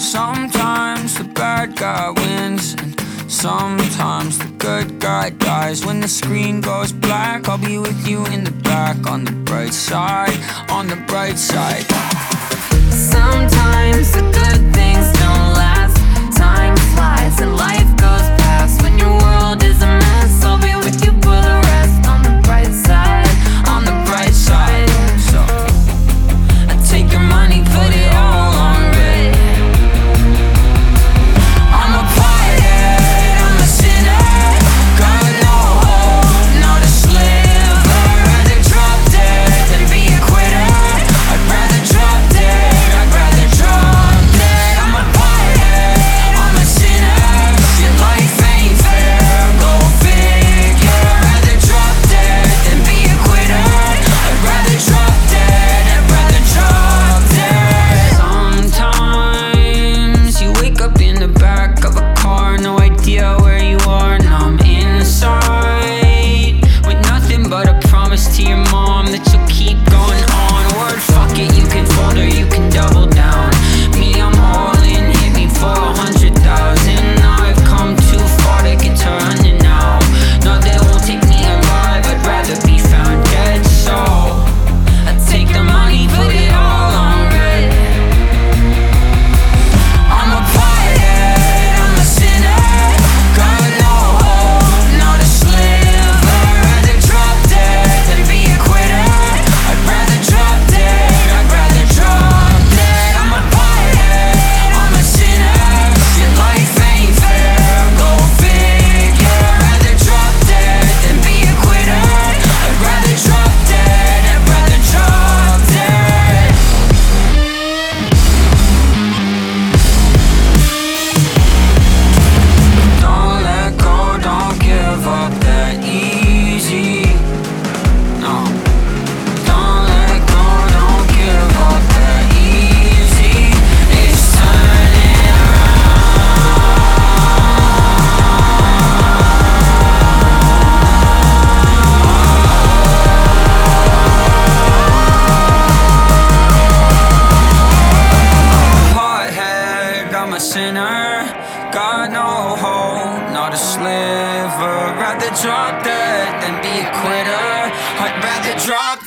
Sometimes the bad guy wins, and sometimes the good guy dies. When the screen goes black, I'll be with you in the back. On the bright side, on the bright side. Sometimes the good things don't last. Time flies and life goes past. When your world is a mess, I'll be with you for the rest. On the bright side, on the bright side. So I take your money, put it all on red. I'm a pothead, I'm a sinner. Got no hope, not a sliver. Rather drop dead than be a quitter. I'd rather drop dead, I'd rather drop dead. I'm a pothead, I'm a sinner. Your life ain't fair, go figure. Rather drop dead than be a quitter. I'd rather drop dead, I'd rather drop dead. sometimes you wake up in the back of a car, no idea where you are. Now I'm inside with nothing but a promise to your mom that you'll keep going on. Word, fuck it, you can fold or you can double down. Me, I'm all in, hit me for 100,000. I've come too far to get turned now. No, they won't take me alive, I'd rather be found dead. So I take the money, put it all on red. I'm a pothead, I'm a sinner. Got no hope, not a sliver. Rather drop dead than be a quitter. I'd rather drop dead, I'd rather drop dead. I'm a pothead, I'm a sinner. Your life ain't fair, go figure. Rather drop dead than be a quitter. I'd rather drop dead, I'd rather drop dead. don't let go, don't give up that easy. No, don't let go, don't give up that easy. It's turning Pothead, I'm a sinner. Got no hope, not a sliver. Rather drop dead than be a quitter. I'd rather drop